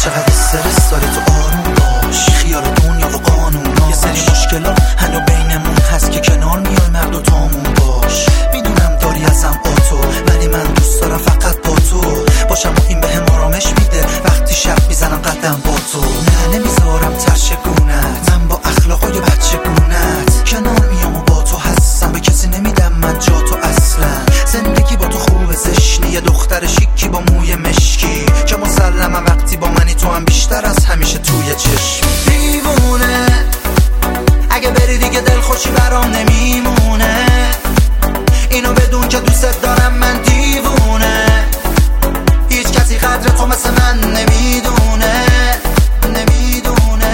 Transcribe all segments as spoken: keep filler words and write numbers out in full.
چقدر استرس داری تو آروم باش، خیال دنیا و قانون یه سری مشکلات هنو بینمون هست که کنار میای مرد و تامون باش. میدونم داری ازم آتو ولی من دوست دارم فقط با تو باشم و این بهم آرامش میده وقتی شب میزنم قدم با تو. نه نمیذارم ترشگونت، من با اخلاقای بچه گونت کنار میام و با تو هستم، به کسی نمیدم من جا تو اصلا. زندگی با تو خوبه زشنی، یه دختر شیکی با موی مشکی که مسلمم وقتی با منی تو هم بیشتر از همیشه توی چشم. دیوونه اگه بری دیگه دلخوشی برام نمیمونه، اینو بدون که دوست دارم من دیوونه، هیچ کسی قدر تو مثل من نمیدونه نمیدونه.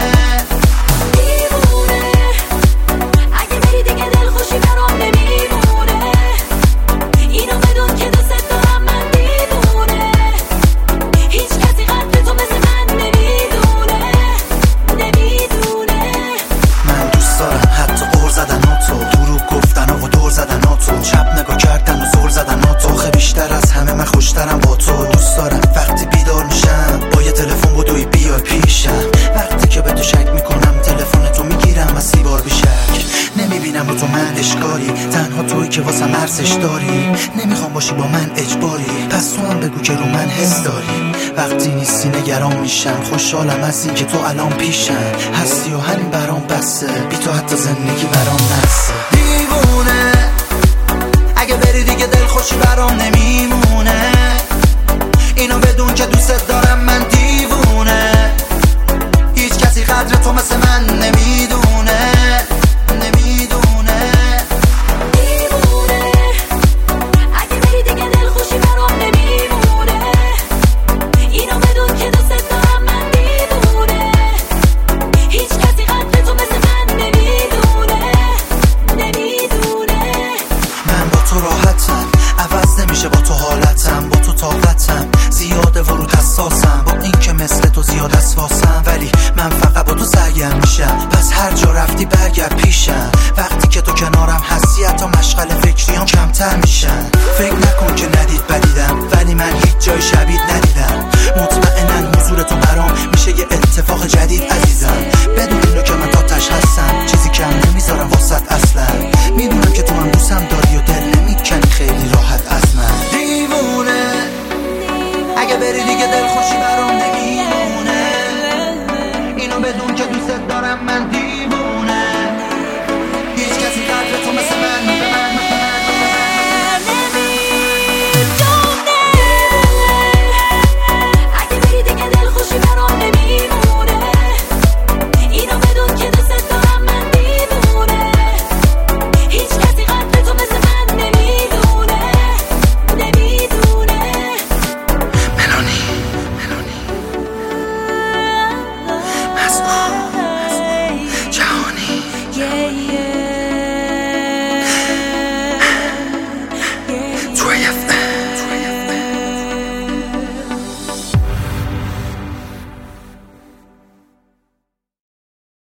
دیوونه اگه بری دیگه دلخوشی برام نمیمونه، اینو بدون که دوست دارم من دیوونه، هیچ کسی قدر تو مثل من نمیدونه نمیدونه. من دوست دارم حتی قور زدن ها تو، دروغ گفتن و دور زدن ها تو، چپ نگاه کردن و زور زدن ها تو، خیلی بیشتر از همه من خوشترم با تو. دوست دارم وقتی بیدار میشم با یه تلفن بدوی بیای پیشم، وقتی که به تو شک میکنم تلفن تو میگیرم و سی بار بیشک. نمیبینم رو تو من اشکالی، تنها توی که واسم ارزش داری، نمیخوام باشی با من اجباری، پس تو هم بگو که رو من حس داری. وقتی نیستی نگران میشم، خوشحالم از این که تو الان پیشم هستی و همین برام بسه، بی تو حتی زندگی برام نسه. دیوونه اگه بری دیگه دلخوشی برام نمیمونه، اینو بدون که دوست دارم من دیوونه، هیچ کسی قدر تو مثل من نمیدونه نمیدونه. دیوونه اگه بری دیگه دلخوشی برام نمیمونه، اینو بدون که دوست دارم من دیوونه، هیچ کسی قدر تو مثل من نمیدونه نمیدونه. من با تو راحتم، عوض نمیشه با تو حالتم، با تو طاقتم زیاده ورود حساسم، با این که مثل تو زیاد اسواسم، ولی من فقط با تو سرگرم میشم، پس هر جا رفتی برگرد پیشم. وقتی که تو کنارم هستی حتی مشغل فکریام کمتر میشن. فکر نکن که ندید بدیدم، ولی من هیچ جای شبیه ندیدم، مطمئنن حضور تو برام میشه یه اتفاق جدید عزیزم. بدون اینو که من تا تش هستم، چیزی کم نمیذارم واسط اصلا، میدونم که تو هم دوستم داری و دل نمیکنی خیلی راحت از من. دیوونه اگه بری دیگه دلخوشی برام نمیمونه، اینو بدون که دوست دارم من دیوونه.